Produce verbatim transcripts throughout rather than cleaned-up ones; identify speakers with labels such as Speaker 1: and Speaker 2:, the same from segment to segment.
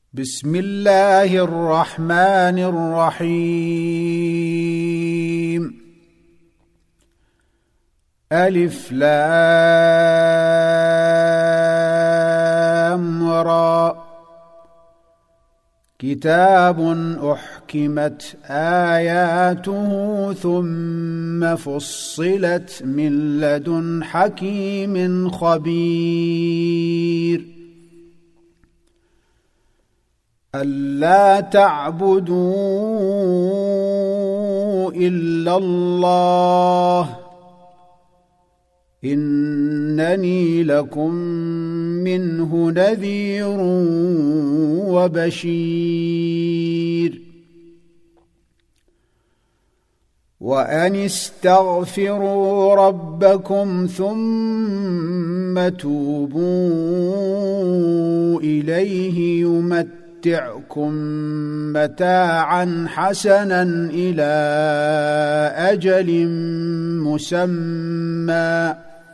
Speaker 1: بسم الله الرحمن الرحيم. ألف لام را. كتاب أحكمت آياته ثم فصلت من لدن حكيم خبير. ألا تعبدوا إلا الله إنني لكم منه نذير وبشير. وأن استغفروا ربكم ثم توبوا إليه يمتعكم يمتعكم متاعا حسنا إلى أجل مسمى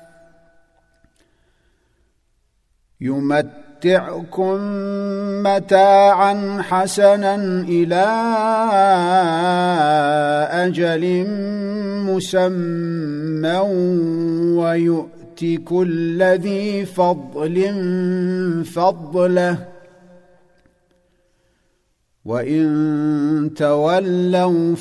Speaker 1: يمتعكم متاعا حسنا إلى أجل مسمى ويؤت كل ذي فضل فضله وإن تولوا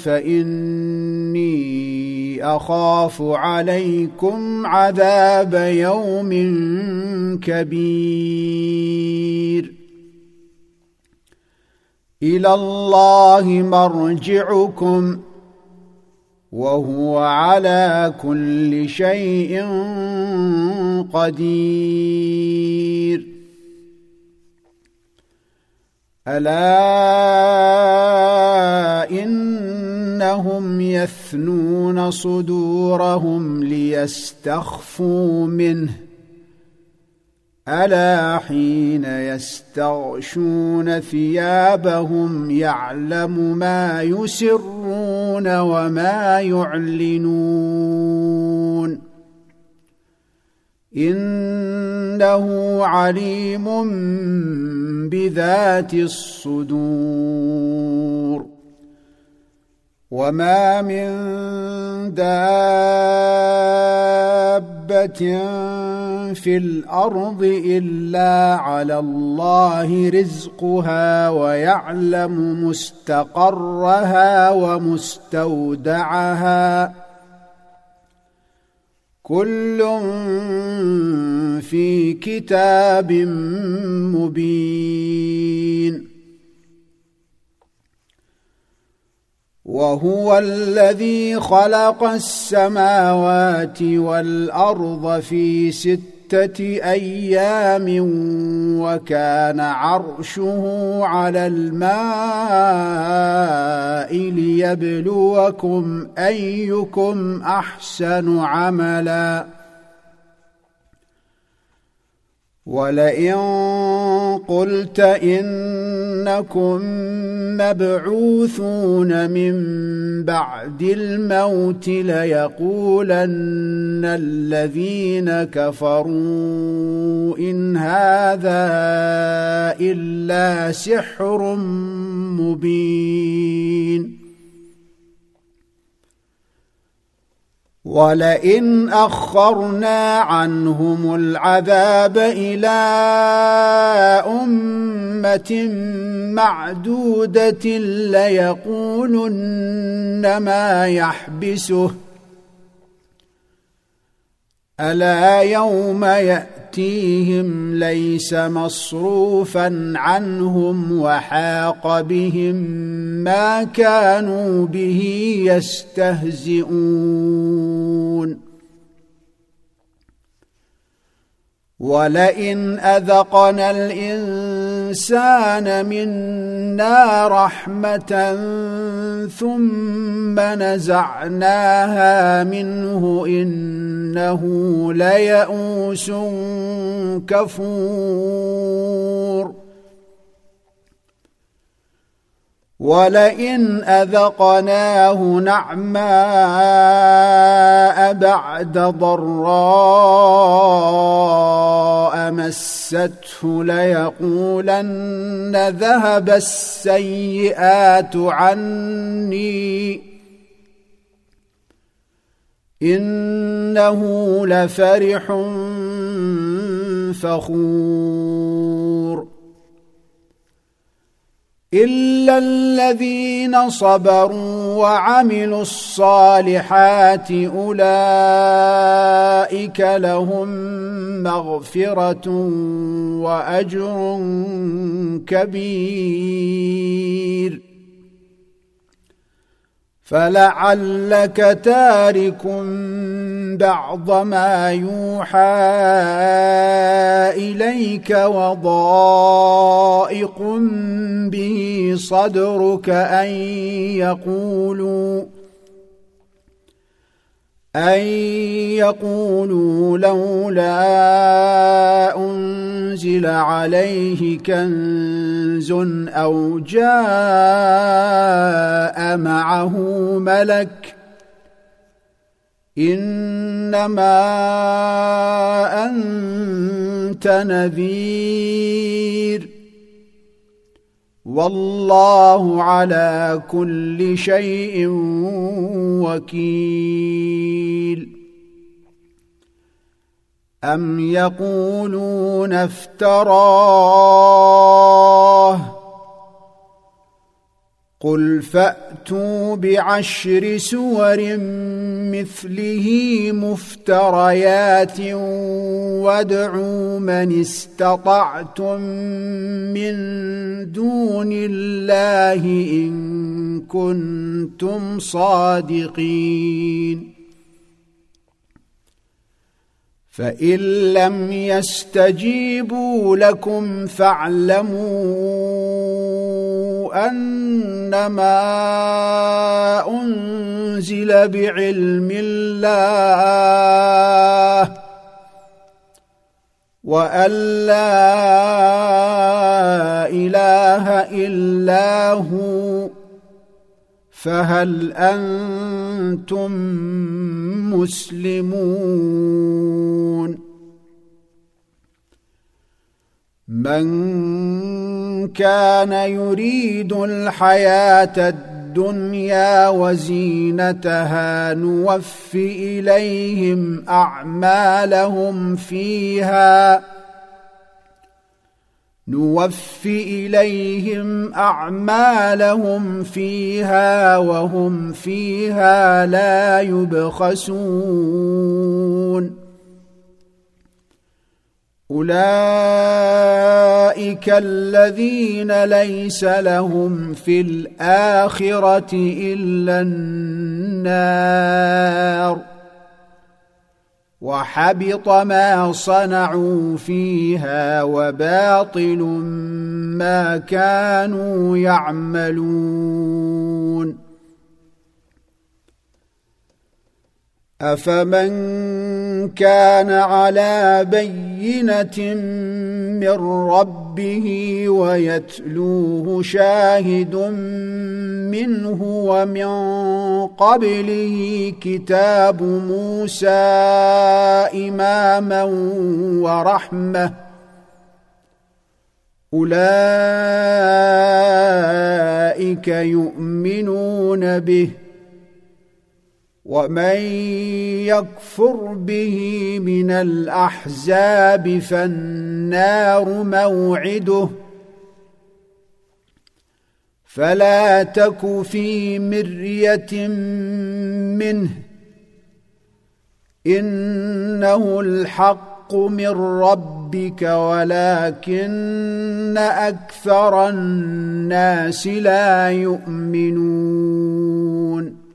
Speaker 1: فإني أخاف عليكم عذاب يوم كبير. إلى الله مرجعكم وهو على كل شيء قدير. ألا إنهم يثنون صدورهم ليستخفوا منه ألا حين يستغشون ثيابهم يعلم ما يسرون وما يعلنون إنه عليم بذات الصدور. وما من دابة في الأرض إلا على الله رزقها ويعلم مستقرها ومستودعها كل في كتاب مبين. وهو الذي خلق السماوات والأرض في ستة أيام وكان عرشه على الماء ليبلوكم أيكم أحسن عملا. ولئن قلت إنكم مبعوثون من بعد الموت ليقولن الذين كفروا إن هذا إلا سحر مبين. ولئن أخرنا عنهم العذاب إلى أمة معدودة ليقولن ما يحبسه ألا يوم يأتيهم ليس مصروفا عنهم وحاق بهم ما كانوا به يستهزئون. ولئن أذقنا الإنسان منا رحمة ثم نزعناها منه إنه ليئوس كفور. ولئن أذقناه نعماء بعد ضراء مسته ليقولن ذهب السيئات عني إنه لفرح فخور إلا الذين صبروا وعملوا الصالحات أولئك لهم مغفرة وأجر كبير فلعلك تارك بعض ما يوحى إليك وضائق به صدرك أن يقولوا أن يقولوا لولا أنزل عليه كنز أو جاء معه ملك إنما أنت نذير والله على كل شيء وكيل أم يقولون افتراه قل فأتوا بعشر سور مثله مفتريات وادعوا من استطعتم من دون الله إن كنتم صادقين فإن لم يستجيبوا لكم فاعلموا أنما أنزل بعلم الله وأن لا إله إلا هو فهل أنتم مسلمون من كان يريد الحياة الدنيا وزينتها نوف إليهم أعمالهم فيها نوف إليهم أعمالهم فيها وهم فيها لا يبخسون أولئك الذين ليس لهم في الآخرة إلا النار وحبط ما صنعوا فيها وباطل ما كانوا يعملون أفمن كان على بينة من ربه ويتلوه شاهد منه ومن قبله كتاب موسى إماما ورحمة أولئك يؤمنون به ومن يكفر به من الأحزاب فالنار موعده فلا تك في مرية منه إنه الحق من ربك ولكن أكثر الناس لا يؤمنون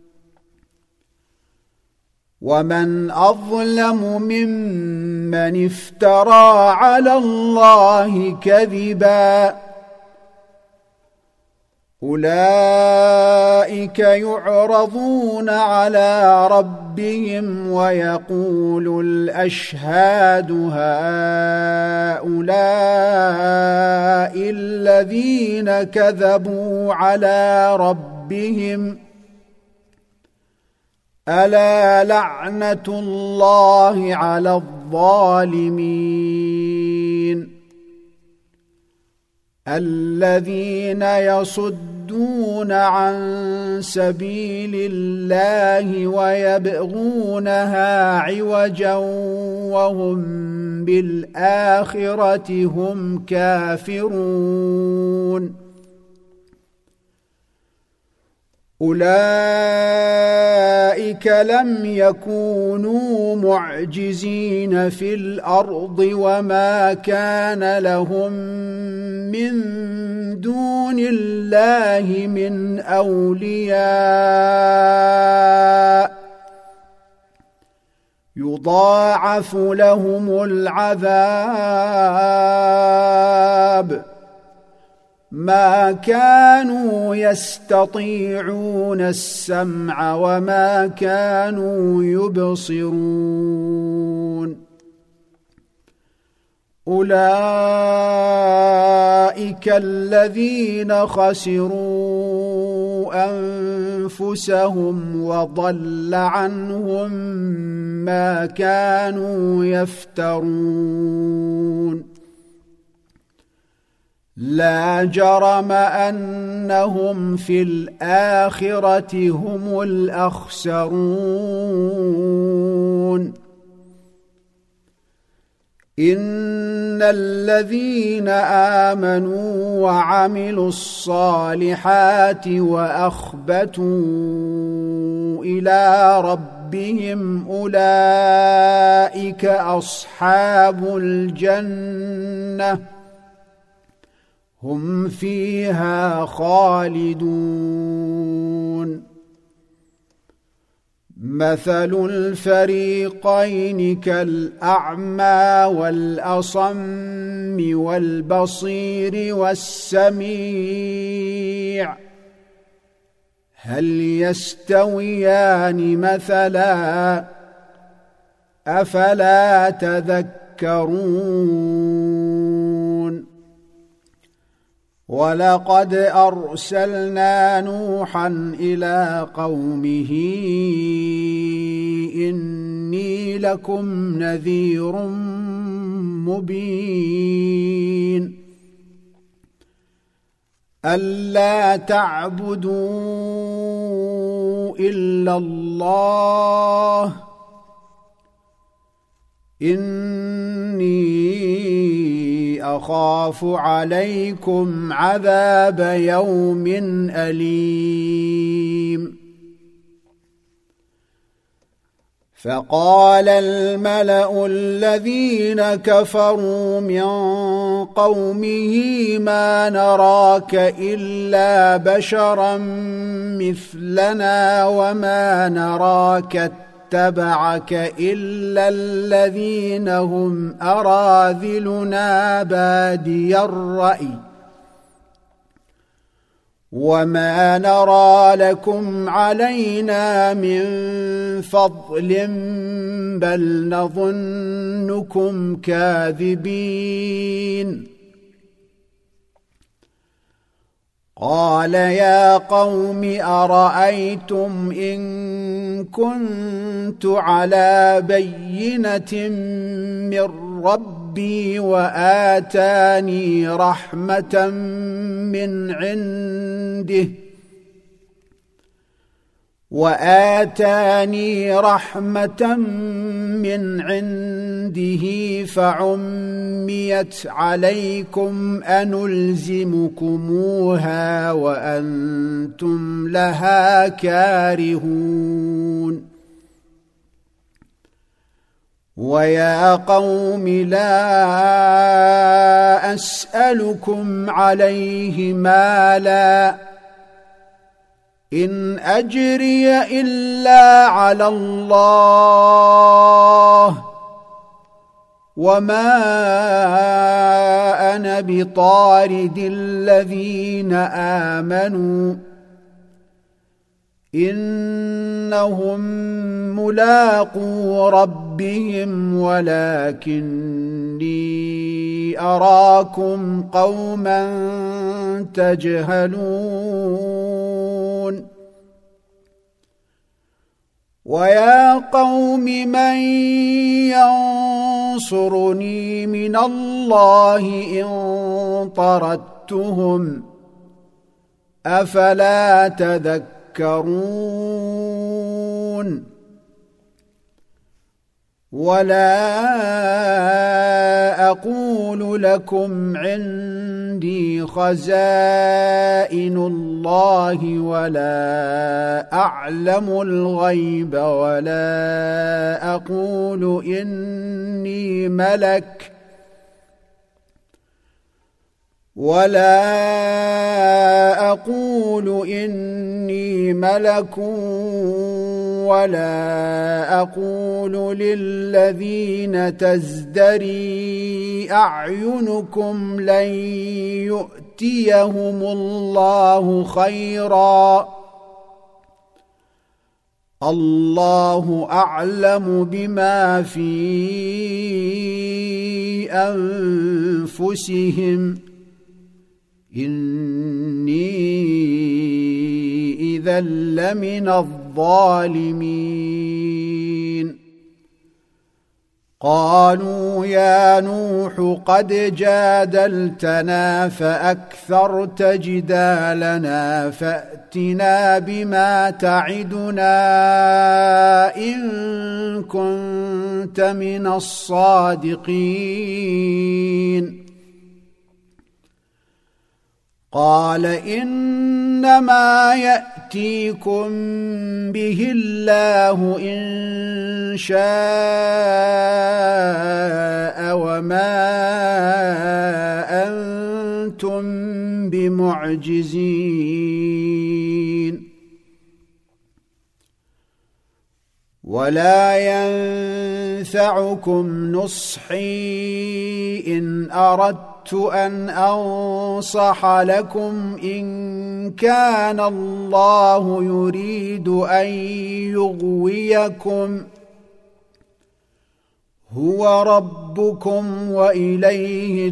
Speaker 1: ومن أظلم ممن افترى على الله كذبا أولئك يعرضون على ربهم ويقول الأشهاد هؤلاء الذين كذبوا على ربهم ألا لعنة الله على الظالمين الذين يصدون عن سبيل الله ويبغونها عوجا وهم بالآخرة هم كافرون أولئك لم يكونوا معجزين في الأرض وما كان لهم من دون الله من أولياء يضاعف لهم العذاب ما كانوا يستطيعون السمع وما كانوا يبصرون أولئك الذين خسروا أنفسهم وضل عنهم ما كانوا يفترون لا جرم أنهم في الآخرة هم الأخسرون إن الذين آمنوا وعملوا الصالحات وأخبتوا إلى ربهم أولئك أصحاب الجنة هم فيها خالدون مثل الفريقين كالأعمى والأصم والبصير والسميع هل يستويان مثلا أفلا تذكرون ولقد أرسلنا نوحا إلى قومه إني لكم نذير مبين ألا تعبدوا إلا الله إني أخاف عليكم عذاب يوم أليم فقال الملأ الذين كفروا من قومه ما نراك إلا بشرا مثلنا وما نراك اتبعك إلا الذين هم أراذلنا بادي الرأي وما نرى لكم علينا من فضل بل نظنكم كاذبين قال يا قوم أرأيتم إن كنت على بينة من ربي وآتاني رحمة من عنده وآتاني رحمة من عنده فعميت عليكم أنلزمكموها وأنتم لها كارهون ويا قوم لا أسألكم عليه مالا إن أجري إلا على الله وما أنا بطارد الذين آمنوا إنهم ملاقو ربهم ولكني أراكم قوما تجهلون ويا قوم من ينصرني من الله إن طردتهم أفلا تذكرون ولا أقول لكم عندي خزائن الله ولا أعلم الغيب ولا أقول إني ملك ولا أقول إني ملك ولا أقول للذين تزدري أعينكم لن يؤتيهم الله خيرا الله أعلم بما في أنفسهم إني إذا لمن الظالمين قالوا يا نوح قد جادلتنا فأكثرت جدالنا فأتنا بما تعدنا إن كنت من الصادقين قال إنما يأتيكم به الله إن شاء وما أنتم بمعجزين ولا ينفعكم نصحي إن أردت أن أنصح لكم إن كان الله يريد أن يغويكم هو ربكم وإليه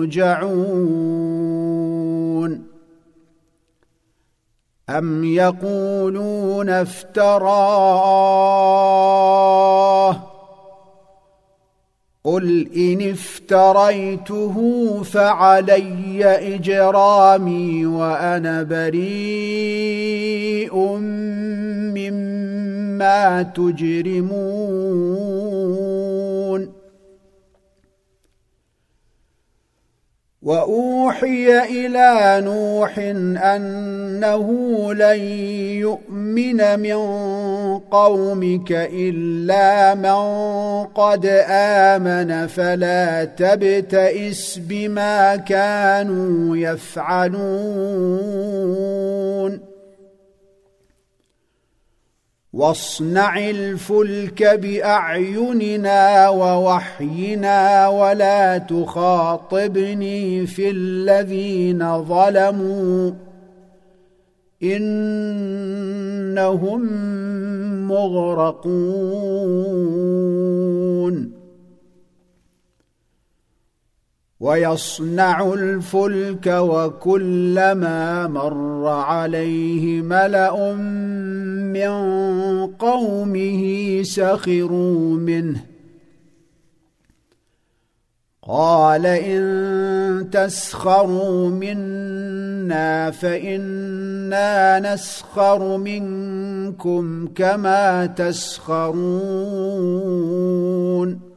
Speaker 1: ترجعون أم يقولون افتراه قل إن افتريته فعلي إجرامي وأنا بريء مما تجرمون وأوحي إلى نوح أنه لن يؤمن من قومك إلا من قد آمن فلا تبتئس بما كانوا يفعلون واصنع الفلك بأعيننا ووحينا ولا تخاطبني في الذين ظلموا إنهم مغرقون ويصنع الفلك وكلما مر عليه ملأ من قومه سخروا منه قال إن تسخروا منا فإنا نسخر منكم كما تسخرون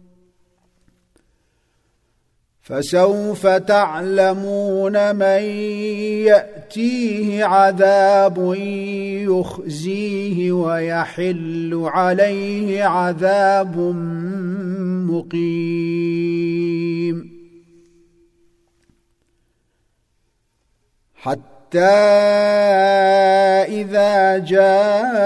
Speaker 1: فسوف تعلمون من يأتيه عذاب يخزيه ويحل عليه عذاب مقيم حتى إذا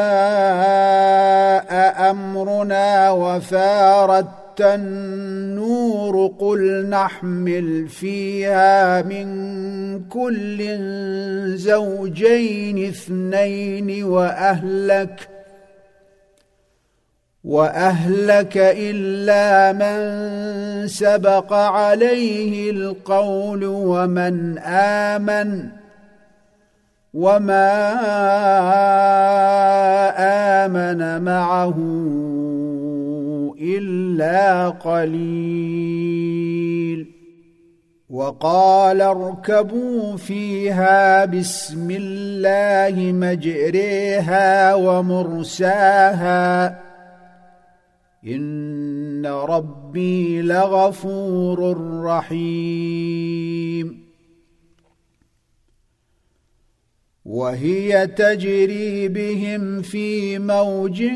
Speaker 1: جاء أمرنا وفارت النور النور قل نحمل فيها من كل زوجين اثنين وأهلك وأهلك إلا من سبق عليه القول ومن آمن وما آمن معه إلا قليل. وقال اركبوا فيها بسم الله مجريها ومرساها إن ربي لغفور رحيم. وهي تجري بهم في موج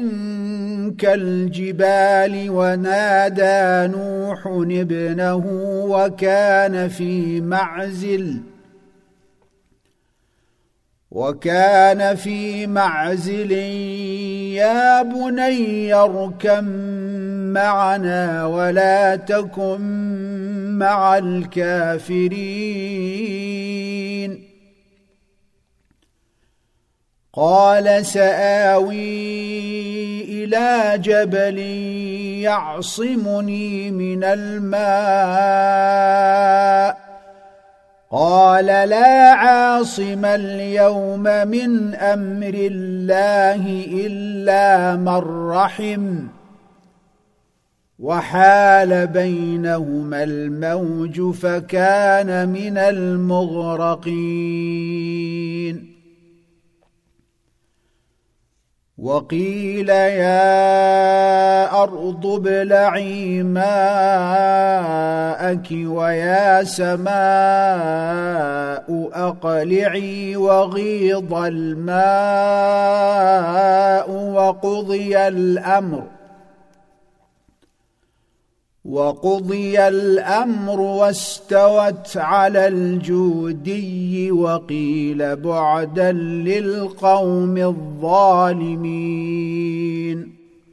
Speaker 1: كالجبال ونادى نوح ابنه وكان في معزل وكان في معزل يا بني اركب معنا ولا تكن مع الكافرين. قال سآوي إلى جبل يعصمني من الماء قال لا عاصم اليوم من أمر الله إلا من رحم وحال بينهما الموج فكان من المغرقين. وقيل يا أرض ابلعي ماءك ويا سماء أقلعي وغيض الماء وقضي الأمر وقضي الأمر واستوت على الجودي وقيل بعدا للقوم الظالمين.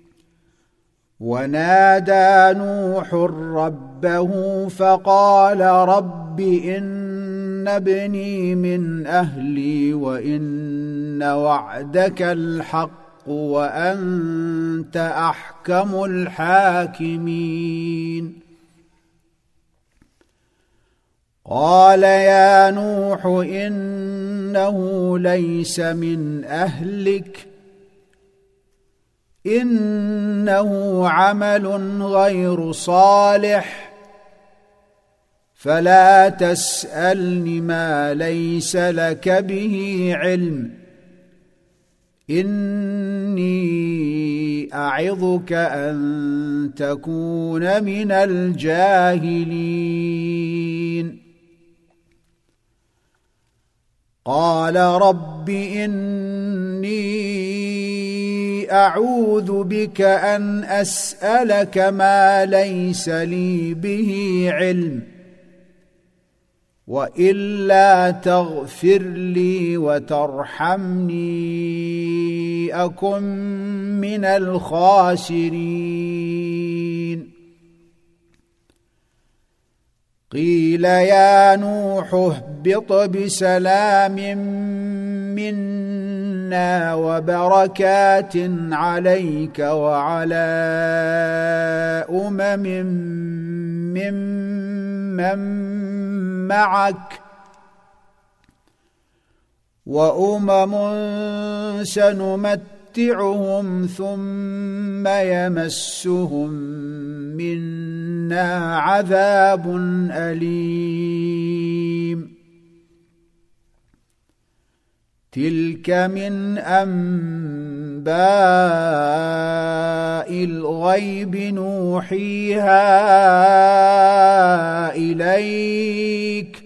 Speaker 1: ونادى نوح ربه فقال رب إن ابني من أهلي وإن وعدك الحق وأنت أحكم الحاكمين. قال يا نوح إنه ليس من أهلك إنه عمل غير صالح فلا تسألني ما ليس لك به علم إني أعظك أن تكون من الجاهلين. قال رب إني أعوذ بك أن أسألك ما ليس لي به علم وإلا تغفر لي وترحمني أكن من الخاسرين. قيل يا نوح اهبط بسلام منا وبركات عليك وعلى أمم ممن معك وأمم سنمتعهم ثم يمسهم منا عذاب أليم. تلك من أنباء الغيب نوحيها إليك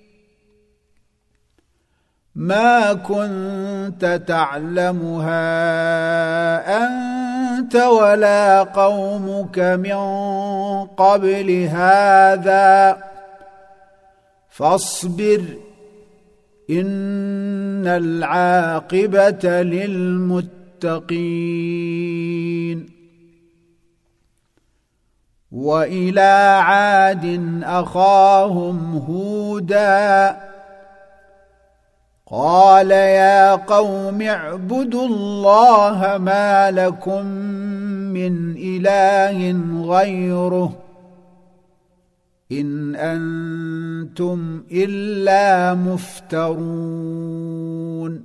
Speaker 1: ما كنت تعلمها أنت ولا قومك من قبل هذا فاصبر إن العاقبة للمتقين. وإلى عاد أخاهم هودا قال يا قوم اعبدوا الله ما لكم من إله غيره إن أنتم إلا مفترون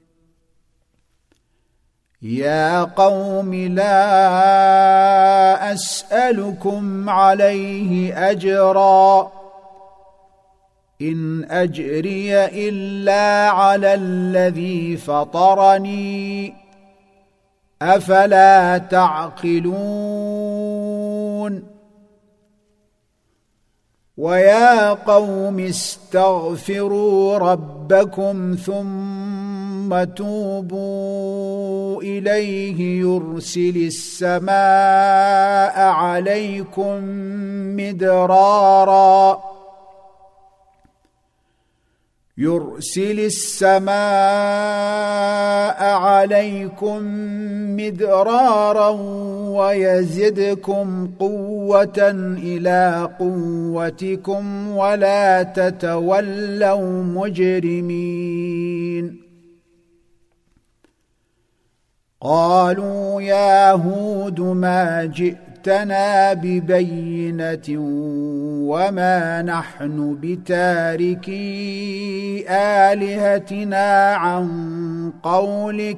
Speaker 1: يا قوم لا أسألكم عليه أجرا إن أجري إلا على الذي فطرني أفلا تعقلون ويا قوم استغفروا ربكم ثم توبوا إليه يرسل السماء عليكم مدرارا يرسل السماء عليكم مدرارا ويزدكم قوة إلى قوتكم ولا تتولوا مجرمين قالوا يا هود ما جئتنا ببينة وما نحن بتاركي آلهتنا عن قولك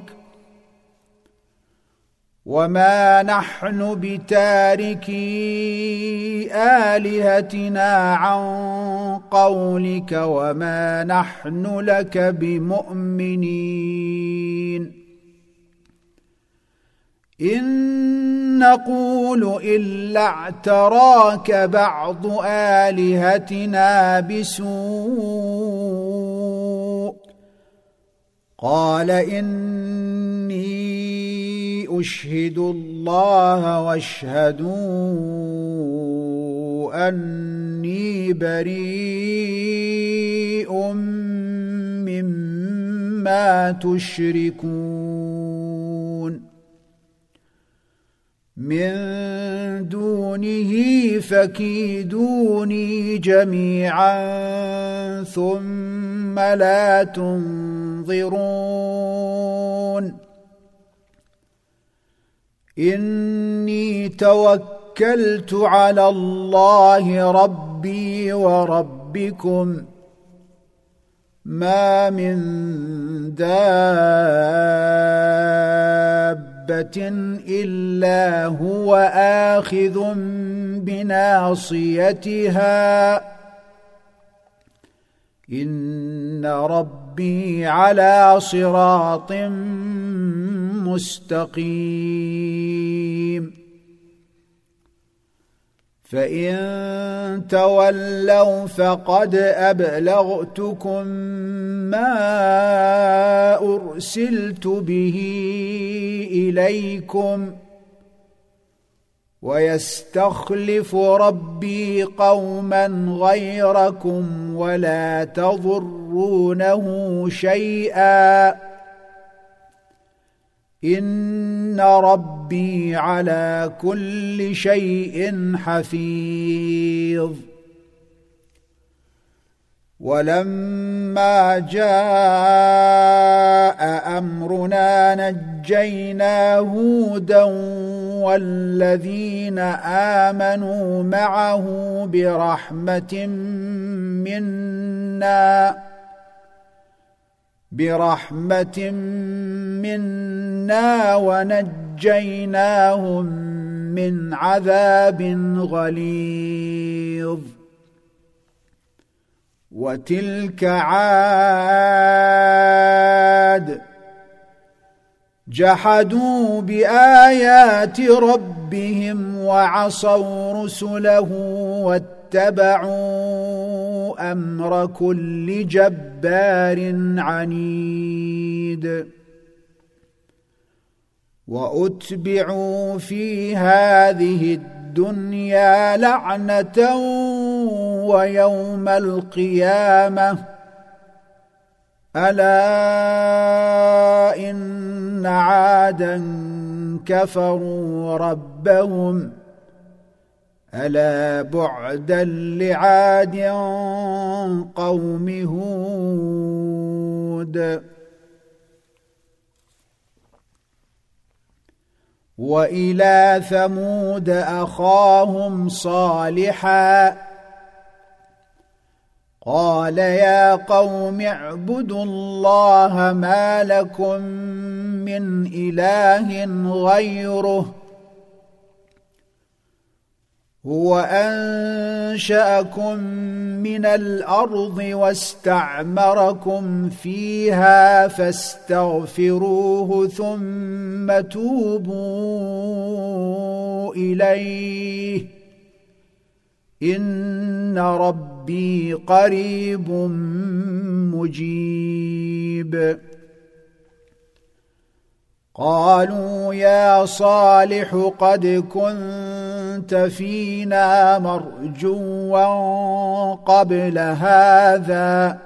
Speaker 1: وما نحن بتاركي آلهتنا عن قولك وما نحن لك بمؤمنين إن نقول إلا اعتراك بعض آلهتنا بسوء قال إني أشهد الله واشهدوا أني بريء مما تشركون من دونه فكيدوني جميعا ثم لا تنظرون إني توكلت على الله ربي وربكم ما من دابة إلا هو آخذ بناصيتها إن ربي على صراط مستقيم فإن تولوا فقد أبلغتكم ما أرسلت به إليكم ويستخلف ربي قوما غيركم ولا تضرونه شيئا إن ربي على كل شيء حفيظ ولما جاء أمرنا نجينا هودا والذين آمنوا معه برحمة منا برحمة منا ونجيناهم من عذاب غليظ وتلك عاد جحدوا بآيات ربهم وعصوا رسله واتبعوا أمر كل جبار عنيد وأتبعوا في هذه الدنيا لعنة ويوم القيامة ألا إن عادا كفروا ربهم ألا بعدا لعاد قوم هود. وإلى ثمود أخاهم صالحا قال يا قوم اعبدوا الله ما لكم من إله غيره هو أنشأكم من الأرض واستعمركم فيها فاستغفروه ثم توبوا إليه إن ربي قريب مجيب. قالوا يا صالح قد كنت فينا مرجوا قبل هذا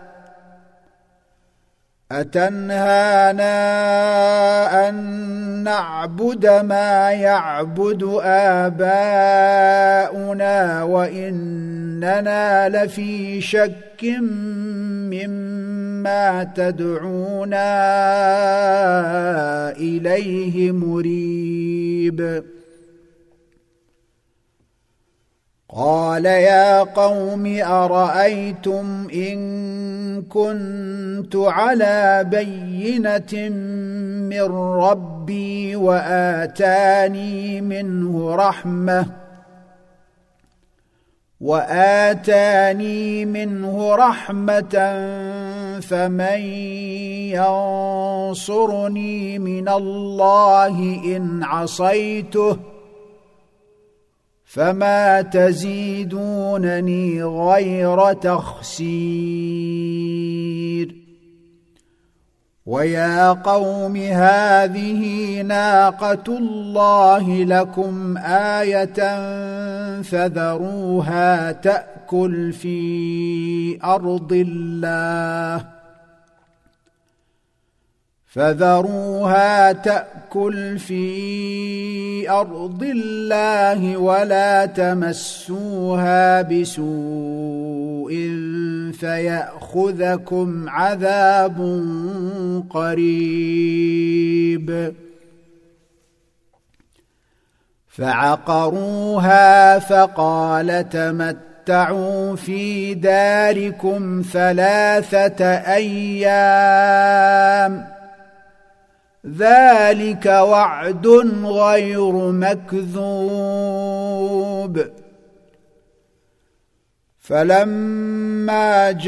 Speaker 1: أتنهانا أن نعبد ما يعبد آباؤنا وإننا لفي شك مما تدعونا إليه مريب. قال يا قوم أرأيتم إن كنت على بينة من ربي وآتاني منه رحمة وآتاني منه رحمة فمن ينصرني من الله إن عصيته فما تزيدونني غير تخسير. ويا قوم هذه ناقة الله لكم آية فذروها تأكل في أرض الله فذروها تأكل في أرض الله ولا تمسوها بسوء فيأخذكم عذاب قريب. فعقروها فقال تمتعوا في داركم ثلاثة أيام ذلك وعد غير مكذوب. فلما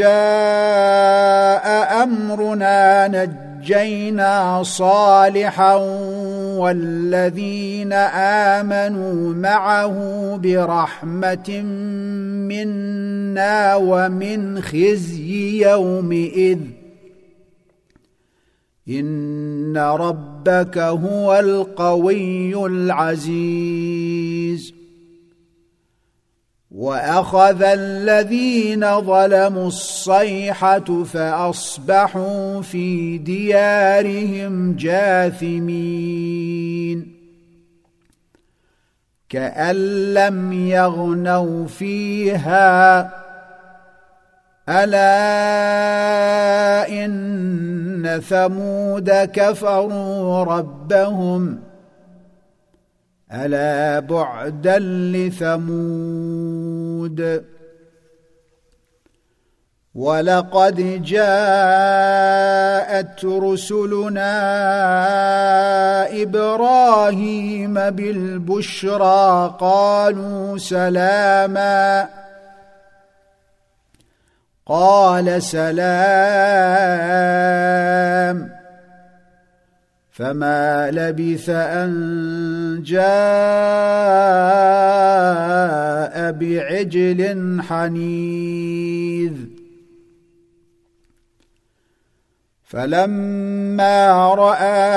Speaker 1: جاء أمرنا نجينا صالحا والذين آمنوا معه برحمة منا ومن خزي يومئذ إن ربك هو القوي العزيز. وأخذ الذين ظلموا الصيحة فأصبحوا في ديارهم جاثمين كأن لم يغنوا فيها ألا إن ثمود كفروا ربهم ألا بعدا لثمود. ولقد جاءت رسلنا إبراهيم بالبشرى قالوا سلاما قال سلام فما لبث أن جاء بعجل حنيذ. فلما رأى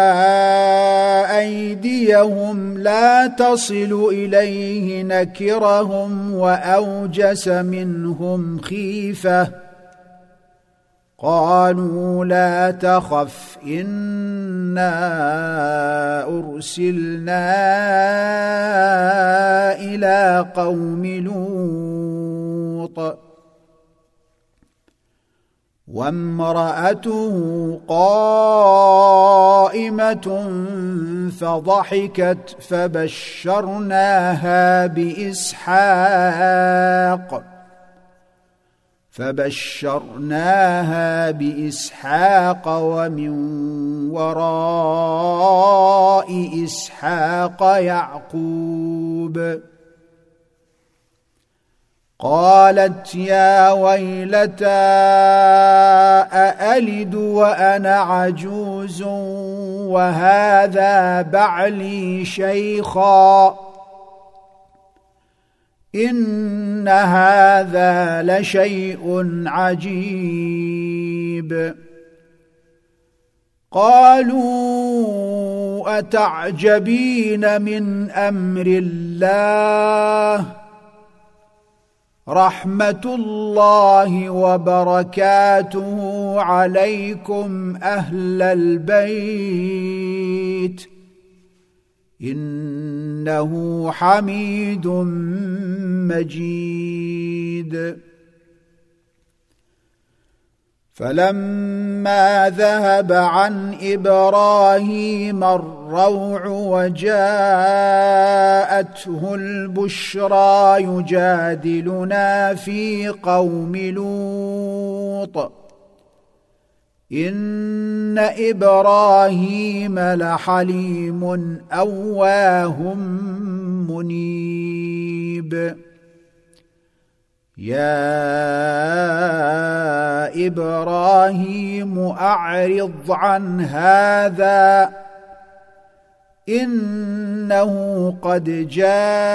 Speaker 1: أيديهم لا تصل إليه نكرهم وأوجس منهم خيفة قالوا لا تخف إنا أرسلنا إلى قوم لوط وامرأته قائمة فضحكت فبشرناها بإسحاق فبشرناها بإسحاق ومن وراء إسحاق يعقوب قالت يا ويلتى أألد وأنا عجوز وهذا بعلي شيخا إن هذا لشيء عجيب قالوا أتعجبين من أمر الله رحمة الله وبركاته عليكم أهل البيت إنه حميد مجيد فلما ذهب عن إبراهيم الروع وجاءته البشرى يجادلنا في قوم لوط إن إبراهيم لحليم أواه منيب يا إبراهيم أعرض عن هذا إنه قد جاء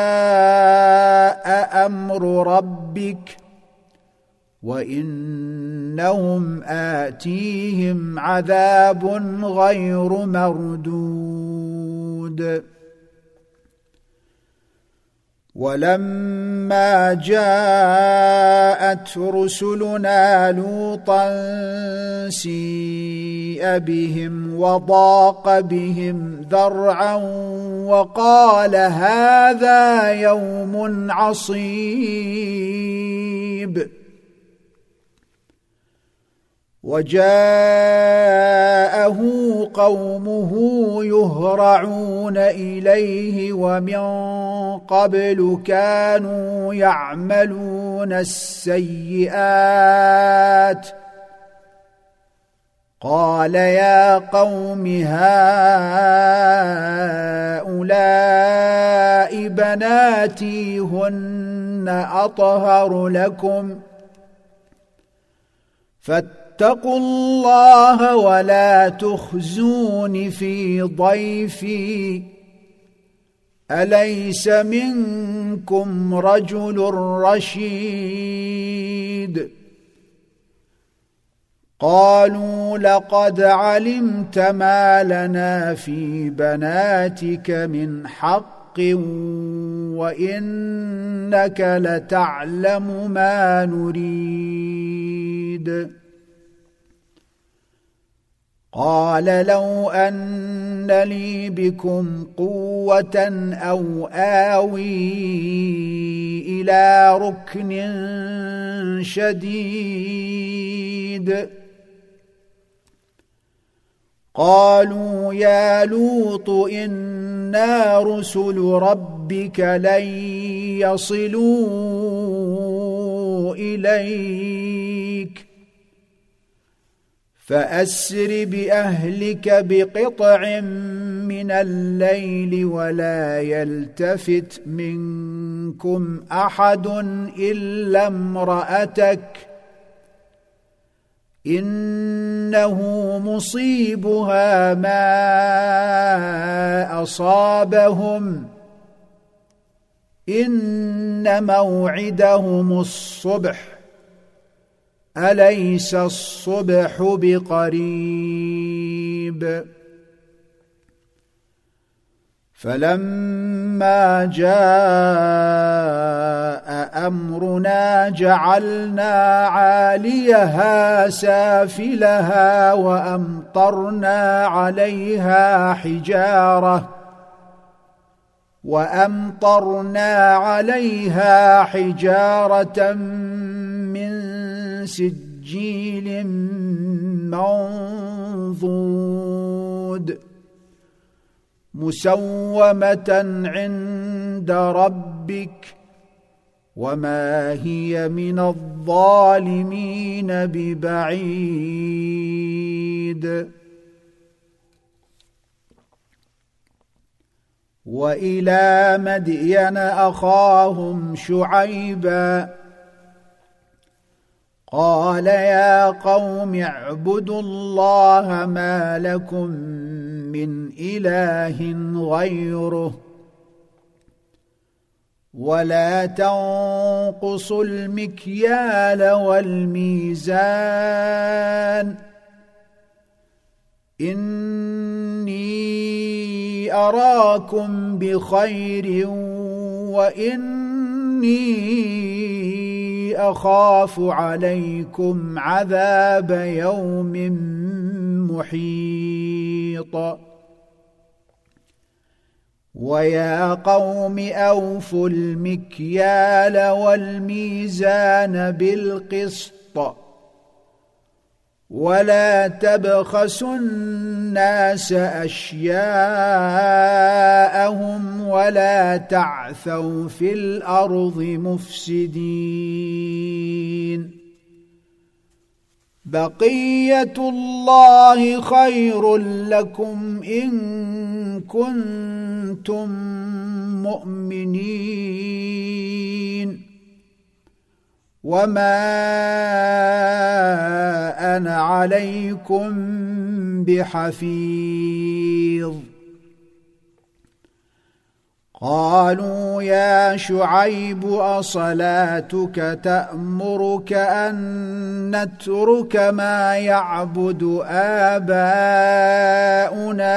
Speaker 1: أمر ربك وإنهم آتيهم عذاب غير مردود ولما جاءت رسلنا لوطا سيء بهم وضاق بهم ذرعا وقال هذا يوم عصيب وجاءه قومه يهرعون إليه ومن قبل كانوا يعملون السيئات قال يا قوم هؤلاء بناتي هن أطهر لكم فاتقوا الله ولا تخزون في ضيفي أليس منكم رجل رشيد قالوا لقد علمت ما لنا في بناتك من حق وإنك لتعلم ما نريد قال لو أن لي بكم قوة أو آوي إلى ركن شديد قالوا يا لوط إنا رسل ربك لن يصلوا إليك فأسر بأهلك بقطع من الليل ولا يلتفت منكم أحد إلا امرأتك إنه مصيبها ما أصابهم إن موعدهم الصبح أليس الصبح بقريب فلما جاء أمرنا جعلنا عاليها سافلها وأمطرنا عليها حجارة وأمطرنا عليها حجارة من سجيل منضود مسومة عند ربك وما هي من الظالمين ببعيد. وإلى مدين أخاهم شعيبا قال يا قوم اعبدوا الله ما لكم من إله غيره ولا تنقصوا المكيال والميزان إني أراكم بخير وإني أخاف عليكم عذاب يوم محيط. ويا قوم أوفوا المكيال والميزان بالقسط ولا تبخسوا الناس أشياءهم ولا تعثوا في الأرض مفسدين. بقية الله خير لكم إن كنتم مؤمنين وما أنا عليكم بحفيظ. قالوا يا شعيب أصلاتك تأمرك أن نترك ما يعبد آباؤنا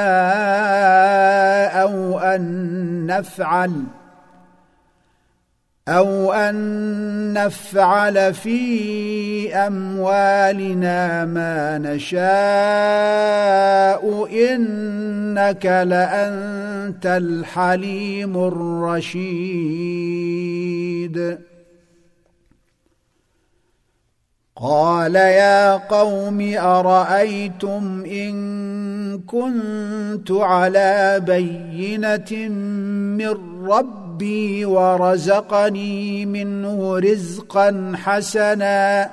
Speaker 1: أو أن نفعل أو أن نفعل في أموالنا ما نشاء إنك لأنت الحليم الرشيد. قال يا قوم أرأيتم إن كنت على بينة من ربي ورزقني منه رزقا حسنا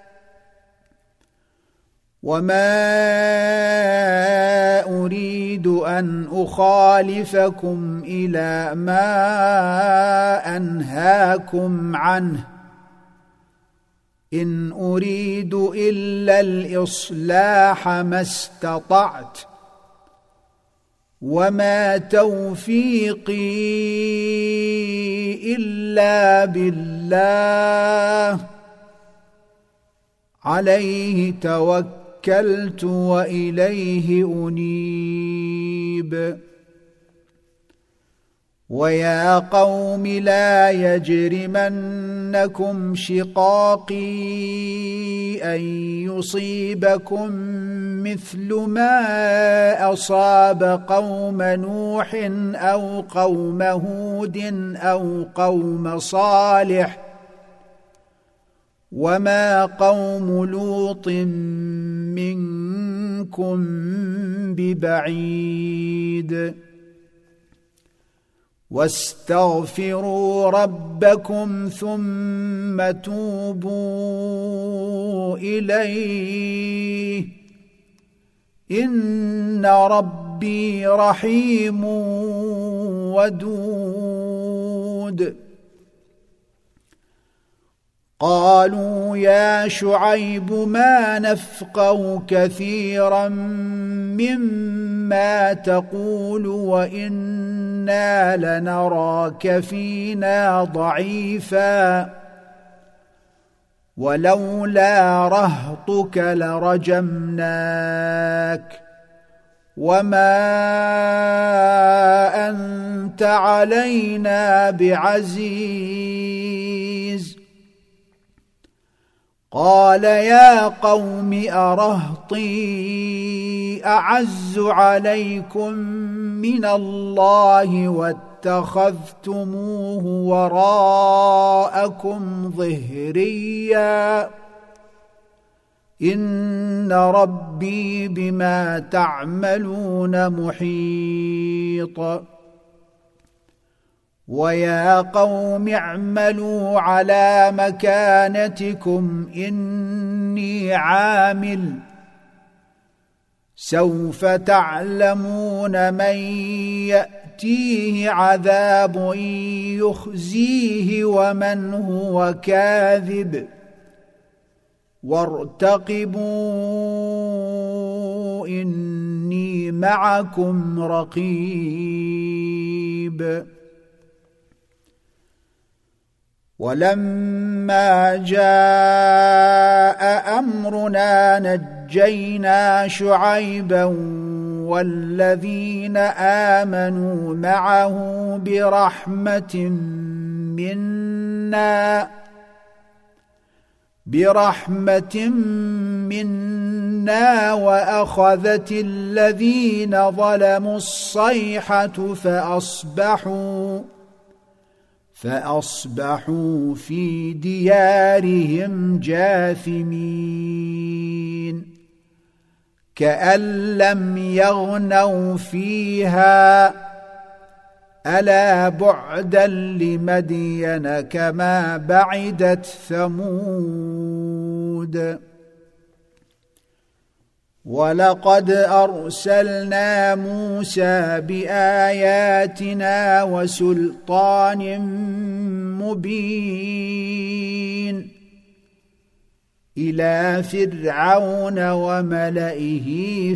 Speaker 1: وما أريد أن أخالفكم إلى ما أنهاكم عنه إن أريد إلا الإصلاح ما استطعت وما توفيقي إلا بالله عليه توكلت وإليه أنيب. ويا قوم لا يجرمنكم شقاقي أن يصيبكم مثل ما أصاب قوم نوح أو قوم هود أو قوم صالح وما قوم لوط منكم ببعيد. واستغفروا ربكم ثم توبوا إليه إن ربي رحيم ودود. قالوا يا شعيب ما نفقه كثيرا مما تقول وإنا لنراك فينا ضعيفا ولولا رهطك لرجمناك وما أنت علينا بعزيز. قال يا قوم أرهطي أعز عليكم من الله واتخذتموه وراءكم ظهريا إن ربي بما تعملون محيط. ويا قوم اعملوا على مكانتكم إني عامل سوف تعلمون من يأتيه عذاب يخزيه ومن هو كاذب وارتقبوا إني معكم رقيب. ولما جاء أمرنا نجينا شعيبا والذين آمنوا معه برحمة منا برحمة منا وأخذت الذين ظلموا الصيحة فأصبحوا فأصبحوا في ديارهم جاثمين كأن لم يغنوا فيها ألا بعدا لمدين كما بعدت ثمود. ولقد أرسلنا موسى بآياتنا وسلطان مبين إلى فرعون وملئه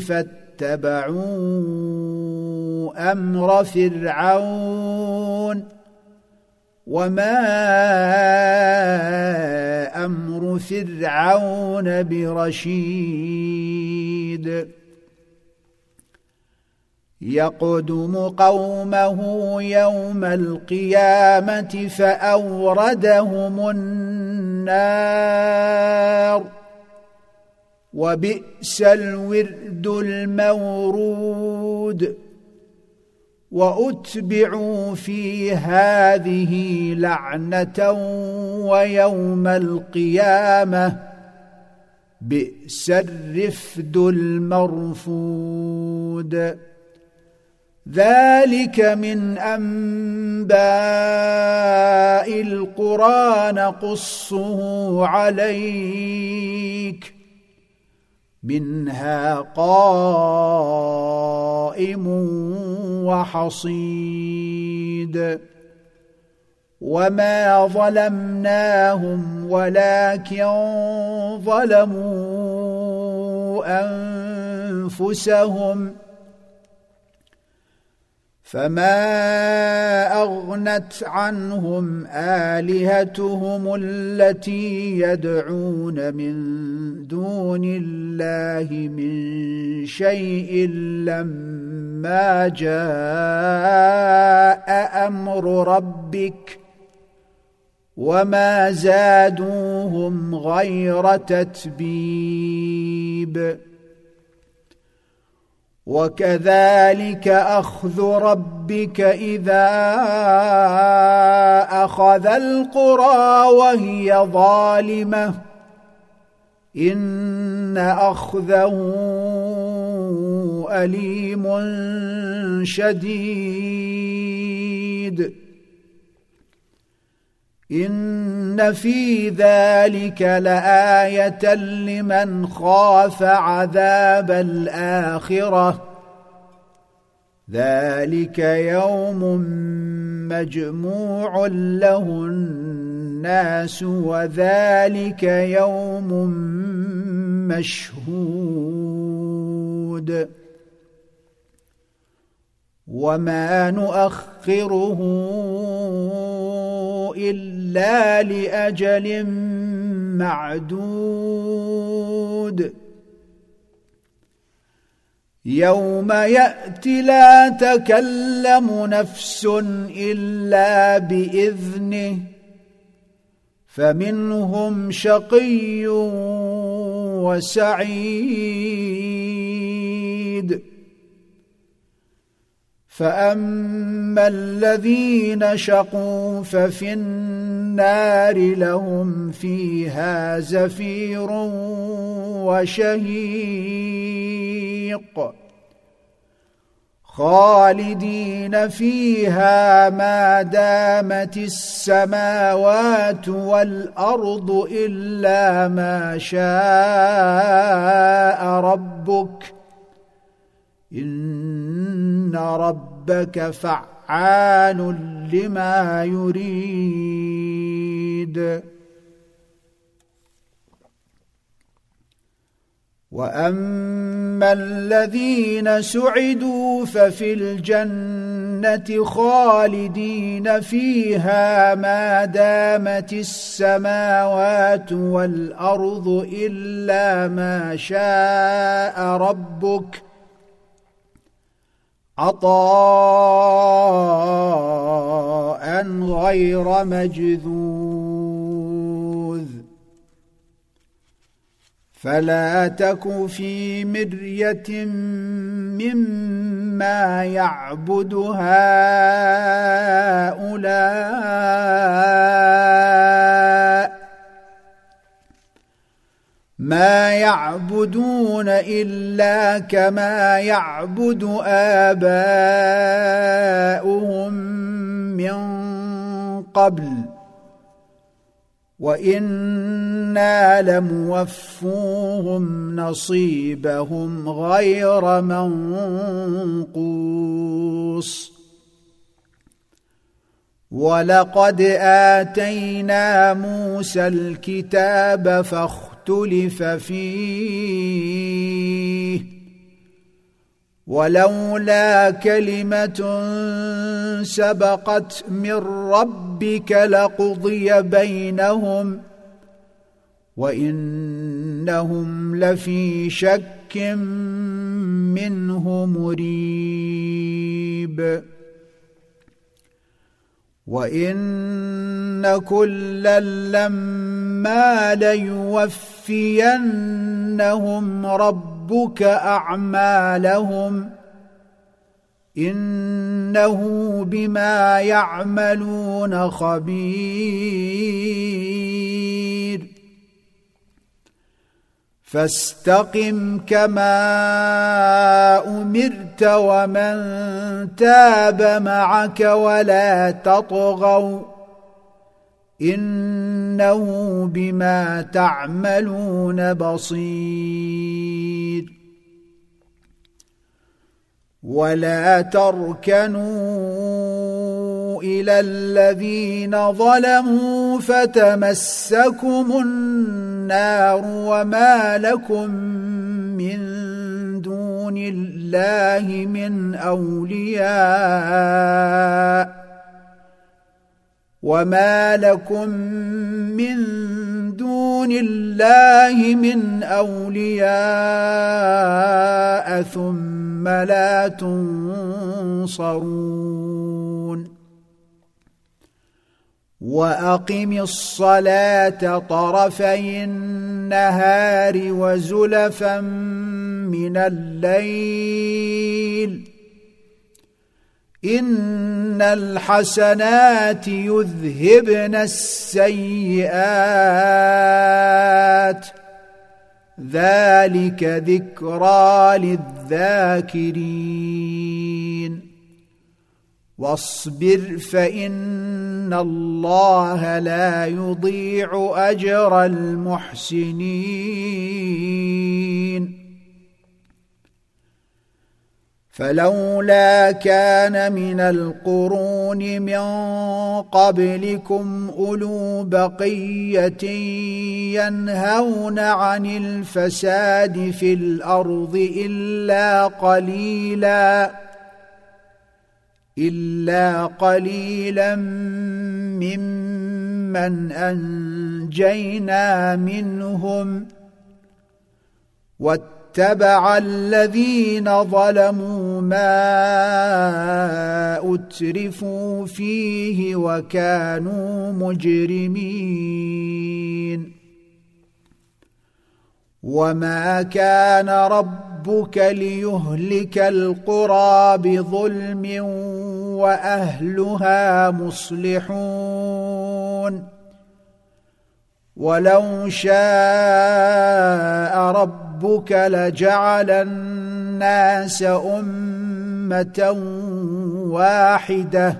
Speaker 1: فاتبعوا أمر فرعون وما أمر فرعون برشيد. يقدم قومه يوم القيامة فأوردهم النار وبئس الورد المورود. وأتبعوا في هذه لعنة ويوم القيامة بئس الرفد المرفود. ذلك من أنباء القرى نقصه عليك منها قائم وحصيد. وما ظلمناهم ولكن ظلموا أنفسهم فما أغنت عنهم آلهتهم التي يدعون من دون الله من شيء لما جاء أمر ربك وما زادوهم غير تتبيب. وكذلك أخذ ربك إذا أخذ القرى وهي ظالمة إن أخذه أليم شديد. إن في ذلك لآية لمن خاف عذاب الآخرة ذلك يوم مجموع له الناس وذلك يوم مشهود. وما نؤخره إلا لأجل معدود. يوم يأتي لا تكلم نفس إلا بإذنه فمنهم شقي وسعيد فأما الذين شقوا ففي النار لهم فيها زفير وشهيق خالدين فيها ما دامت السماوات والأرض إلا ما شاء ربك إن ربك فعال لما يريد وأما الذين سعدوا ففي الجنة خالدين فيها ما دامت السماوات والأرض إلا ما شاء ربك عطاء غير مجذوذ فلا تك في مرية مما يعبد هؤلاء ما يعبدون إلا كما يعبد آباؤهم من قبل وإنا لموفوهم نصيبهم غير منقوص ولقد آتينا موسى الكتاب فاختلف فيه ولولا كلمة سبقت من ربك لقضي بينهم وإنهم لفي شك منه مريب وإن كلا لما ليوفينهم ربك أعمالهم إنه بما يعملون خبير فاستقم كما أمرت ومن تاب معك ولا تطغوا إنه بما تعملون بصير ولا تركنوا إلى الذين ظلموا فتمسكم النار وما لكم من دون الله من أولياء وما لكم من دون الله من أولياء ثم لا تنصرون وأقم الصلاة طرفي النهار وزلفا من الليل إن الحسنات يذهبن السيئات ذلك ذكرى للذاكرين واصبر فإن الله لا يضيع أجر المحسنين فلولا كان من القرون من قبلكم أولو بقية ينهون عن الفساد في الأرض إلا قليلا إلا قليلا ممن أنجينا منهم واتقوا واتبع الذين ظلموا ما أترفوا فيه وكانوا مجرمين وما كان ربك ليهلك القرى بظلم وأهلها مصلحون ولو شاء ربك لجعل الناس أمة واحدة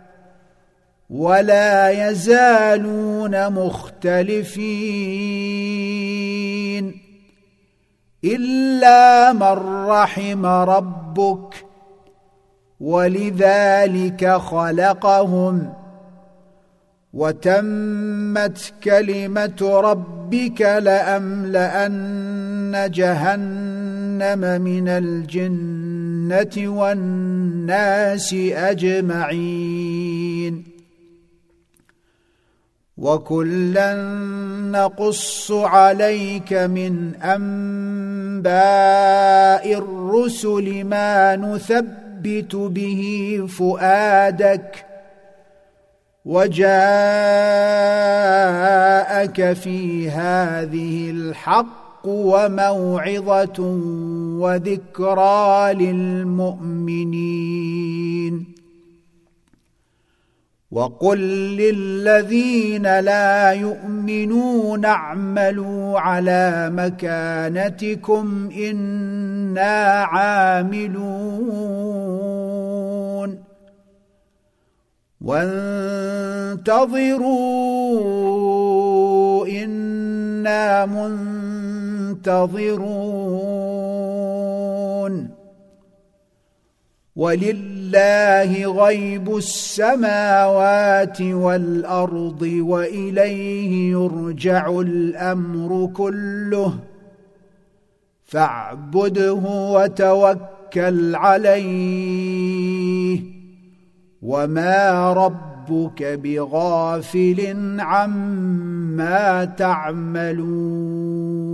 Speaker 1: ولا يزالون مختلفين إلا من رحم ربك ولذلك خلقهم وتمت كلمة ربك لأملأن جهنم من الجنة والناس أجمعين وكلا نقص عليك من أنباء الرسل ما نثبت به فؤادك وجاءك في هذه الحق وموعظة وذكرى للمؤمنين وقل للذين لا يؤمنون اعملوا على مكانتكم إنا عاملون وانتظروا إنا منتظرون ولله غيب السماوات والأرض وإليه يرجع الأمر كله فاعبده وتوكل عليه وما ربك بغافل عما تعملون